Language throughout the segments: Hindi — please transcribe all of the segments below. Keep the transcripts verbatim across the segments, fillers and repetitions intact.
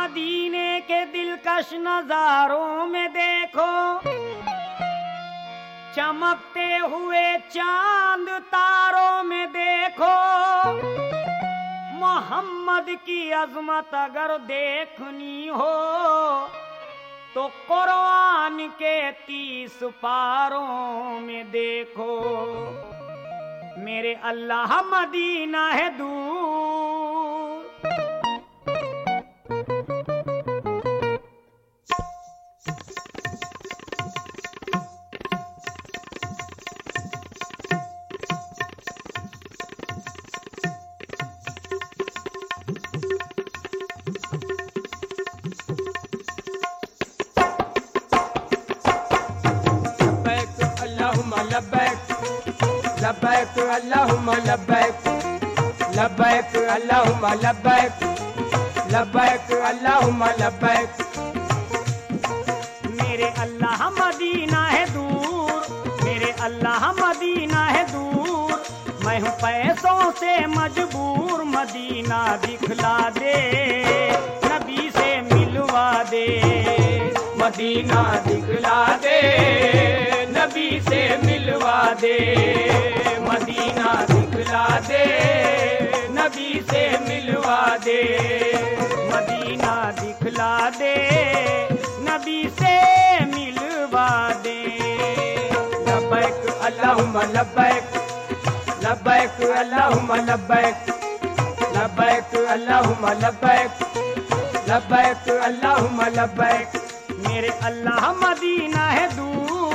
मदीने के दिलकश नजारों में देखो, चमकते हुए चांद तारों में देखो, मोहम्मद की अजमत अगर देखनी हो तो कुरान के तीस पारों में देखो। मेरे अल्लाह मदीना है दूर, लब्बैक अल्लाहुम्मा लब्बैक, लब्बैक अल्लाहुम्मा लब्बैक, लब्बैक अल्लाहुम्मा लब्बैक। मेरे अल्लाह मदीना है दूर, मेरे अल्लाह मदीना है दूर, मैं हूँ पैसों से मजबूर, मदीना दिखला दे, नबी से मिलवा दे, मदीना दिखला दे, नबी से मिलवा दे, मदीना दिखला दे, नबी से मिलवा दे, मदीना दिखला दे, नबी से मिलवा दे। लब्बैक अल्लाहुम्मा लब्बैक, लब्बैक अल्लाहुम्मा लब्बैक, लब्बैक अल्लाहुम्मा लब्बैक, लब्बैक अल्लाहुम्मा लब्बैक। मेरे अल्लाह मदीना है दूर,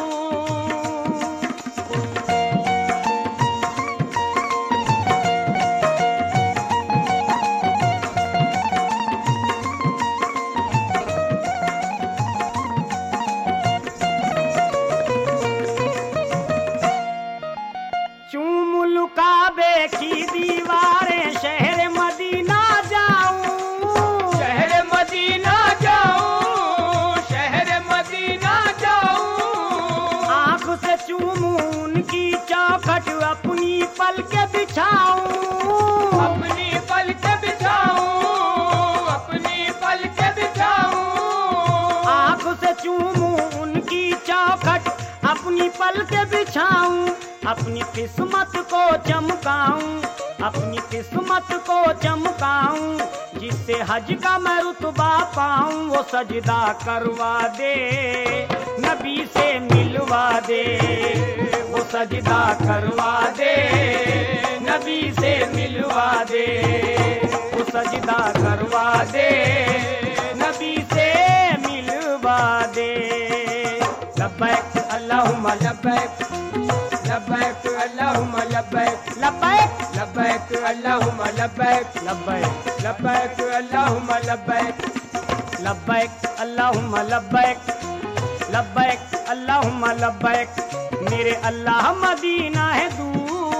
काबे की दीवारें शहर मदीना जाऊं, शहर मदीना जाऊं, शहर मदीना जाऊं, आँख से चूमूं उनकी चौखट अपनी पलके बिछाऊं, अपनी पलके बिछाऊं, अपनी पलके बिछाऊं, आँख से चूमूं उनकी चौखट अपनी पलके बिछाऊं, अपनी किस्मत को चमकाऊं, अपनी किस्मत को चमकाऊं, जिससे हज का मैं रुतबा पाऊं, वो सजदा करवा दे, नबी से मिलवा दे, वो सजदा करवा दे, नबी से मिलवा दे, वो सजदा करवा दे, नबी से मिलवा दे। लब्बैक अल्लाहुम्मा लब्बैक, लब्बैक अल्लाहुम्मा लब्बैक, लब्बैक लब्बैक अल्लाहुम्मा लब्बैक, लब्बैक लब्बैक अल्लाहुम्मा लब्बैक, लब्बैक अल्लाहुम्मा लब्बैक, लब्बैक अल्लाहुम्मा लब्बैक। मेरे अल्लाह मदीना है दूर,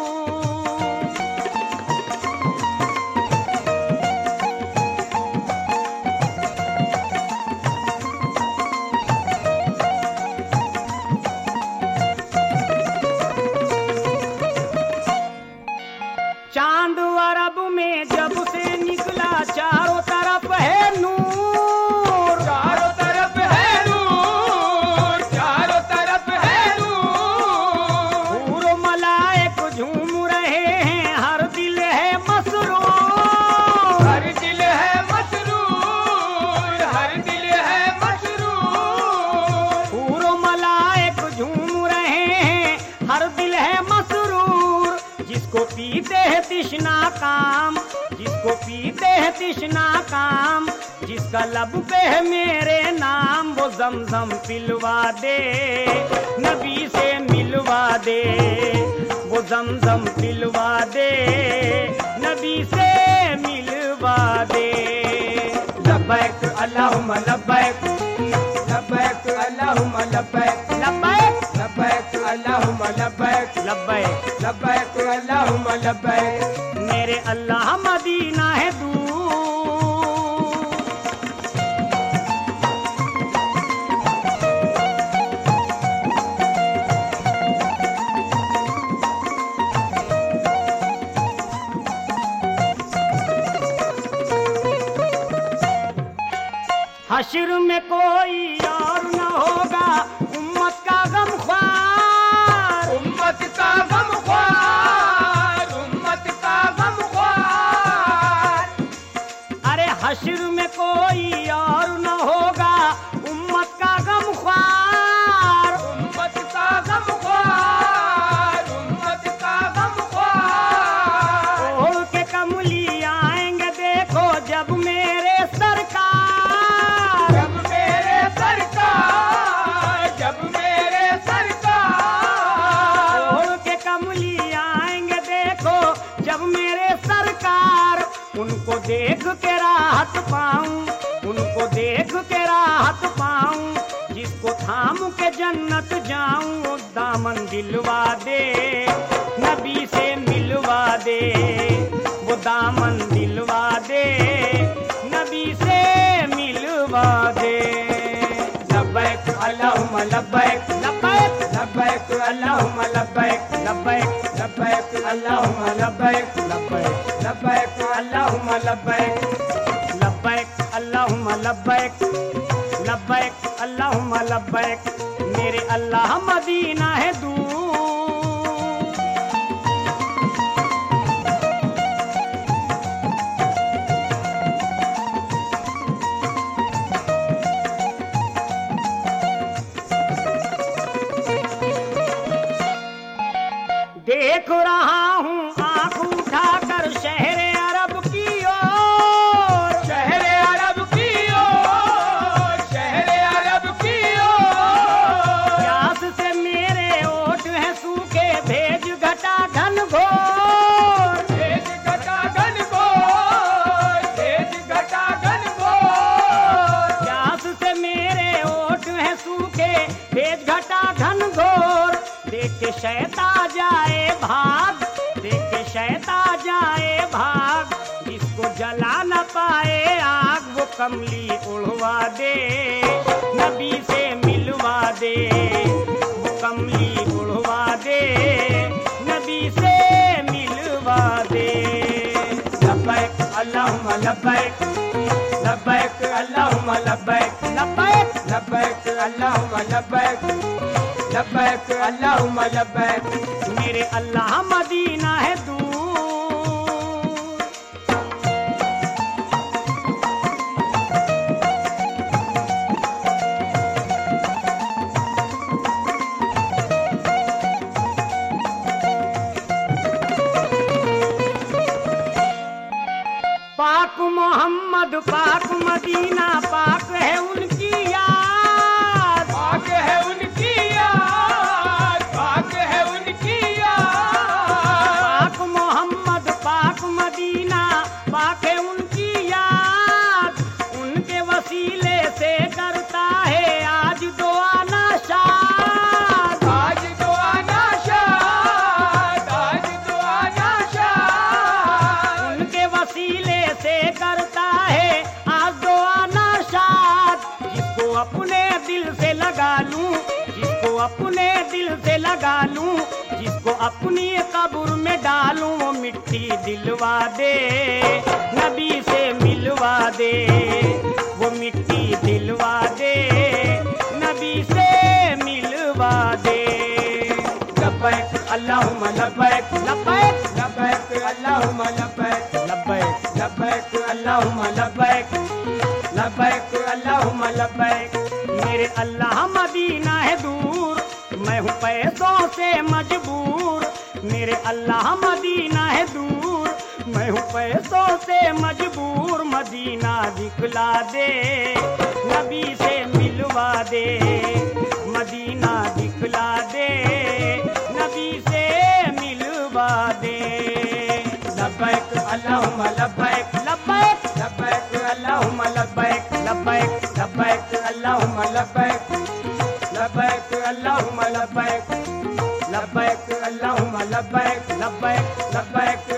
चांद अरब में जब से निकला चारों तरफ है नूर, चारों तरफ है नूर, चारों तरफ है नूर, हूर मलाइक झूम रहे हैं, हर दिल है मसरूर, हर दिल है मसरूर, हर दिल है मसरूर, हूर मलाइक झूम रहे हैं, हर दिल है मसरूर, जिसको पीते हैं तृष्णा काम, जिसको पीते हैं तृष्णा काम, जिसका लब पे है मेरे नाम, वो जमजम पिलवा दे, नबी से मिलवा दे, वो जमजम पिलवा दे, नबी से मिलवा दे। लब्बैक अल्लाहुम्मा लब्बैक, लब्बैक अल्लाहुम्मा लब्बैक, लब्बैक लब्बैक अल्लाहुम्मा लब्बैक, लब्बैक लब्बैक अल्लाहुम्मा लब्बैक। मेरे अल्लाह मदीना है दूर, हश्र में कोई और न होगा उम्मत का गमख्वार, उम्मत का गमख्वार, उम्मत का गमख्वार। अरे हश्र में कोई और न होगा उम्मत का गमख्वार, उम्मत का गमख्वार, उम्मत का गमख्वार। ओढ़ के कमली आएंगे देखो जब मेरे सरकार, जब मेरे सरकार, जब मेरे सरकार। ओढ़ के कमली आएंगे देखो जब मेरे सरकार। उनको देख के राहत पाऊं, उनको देख के राहत पाऊं, जिसको थाम के जन्नत जाऊं वो दामन दिलवा दे, नबी से मिलवा दे, वो दामन दिलवा दे, नबी से मिलवा दे। लब्बैक अल्लाहुम्मा लब्बैक, लब्बैक लब्बैक अल्लाहुम्मा लब्बैक, लब्बैक लब्बैक अल्लाहुम्मा लब्बैक, लब्बैक लब्बैक अल्लाहुम्मा लब्बैक। लब्बैक अल्लाहुम्मा लब्बैक, लब्बैक अल्लाहुम्मा लब्बैक। मेरे अल्लाह मदीना है दूर, देख रहा हूँ आंख उठाकर शहर अरब की ओर, शहरे अरब की ओर, शहरे अरब की ओर। प्यास से मेरे ओठ हैं सूखे भेज घटा घन घोर, तेज घटा घन घोर, तेज घटा घन घोर। प्यास से मेरे ओठ हैं सूखे भेज घटा घन घोर। देख के शैता जाए भाग, देख के शैता जाए भाग, जिसको जला न पाए आग वो कमली उड़वा दे, नबी से मिलवा दे, वो कमली उड़वा दे, नबी से मिलवा दे। लब्बैक अल्लाहुम्मा लब्बैक, लब्बैक अल्लाहुम्मा लब्बैक, लब्बैक लब्बैक अल्लाहुम्मा लब्बैक, लब्बैक अल्लाहुम्मा लब्बैक। मेरे अल्लाह मदीना है दूर, पाक मोहम्मद पाक मदीना पाक है उनकी याद, पाक है उनकी याद, पाक है उनकी याद। पाक मोहम्मद पाक मदीना पाक है उनकी याद। उनके वसीले से करता है आज दुआ नाशाद, आज दुआ नाशाद, आज दुआ नाशाद। उनके वसीले से करता है आज दुआ नाशाद। जिसको अपने दिल से लगा लूं, जिसको अपने दिल से लगा लूं, जिसको अपनी कब्र में डालूं वो मिट्टी दिलवा दे, नबी से मिलवा दे, वो मिट्टी दिलवा दे, नबी से मिलवा दे। लब्बैक अल्लाहुम्मा लब्बैक, लब्बैक लब्बैक अल्लाहुम्मा लब्बैक, लब्बैक लब्बैक अल्लाहुम्मा लब्बैक, लब्बैक अल्लाहुम्मा लब्बैक। मेरे अल्लाह मदीना है दूर, मैं हूँ पैसों से मजबूर। मेरे अल्लाह मदीना है दूर, मैं हूँ पैसों से मजबूर। मदीना दिखला दे, नबी से मिलवा दे, मदीना दिखला दे, नबी से मिलवा दे। लब्बैक अल्लाहुम्मा लब्बैक, लब्बैक लब्बैक अल्लाहुम्मा लब्बैक, लब्बैक लब्बैक अल्लाहुम्मा लब्बैक, लब्बैक अल्लाहुम्मा लब्बैक, लब्बैक अल्लाहुम्मा लब्बैक, लब्बैक लब्बैक